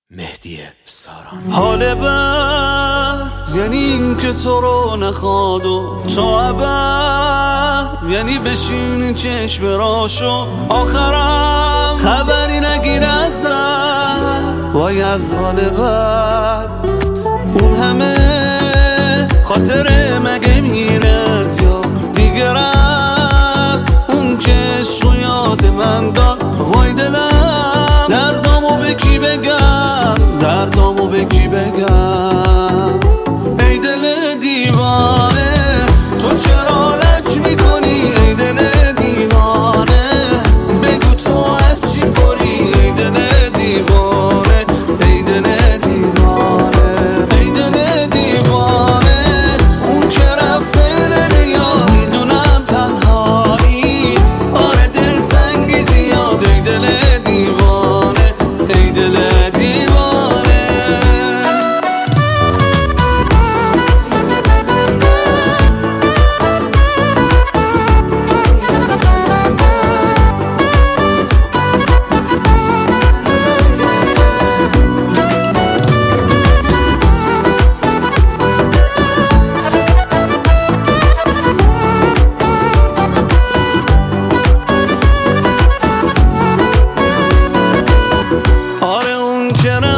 مهدی ساران. حال بد یعنی این که تو رو نخواد و تا ابد، یعنی بشین چشم راشو آخرم خبری نگیر ازت. وای از حال بد اون همه خاطره مگه میرس یا دیگه رفت اون که عشق و یاد من داد. وای دلم دردامو به کی بگم، دردامو به کی بگم. ای دل دیوانه تو چرا لج میکنی، ای دل دیوانه بگو تو از چی پری. ای دل دیوانه، ای دل دیوانه، ای دل دیوانه اون که رفته نمیاد میدونم تنهایی. آره دل تنگی زیاد. ای دل دیوانه، ای دل دیوانه. آره اون که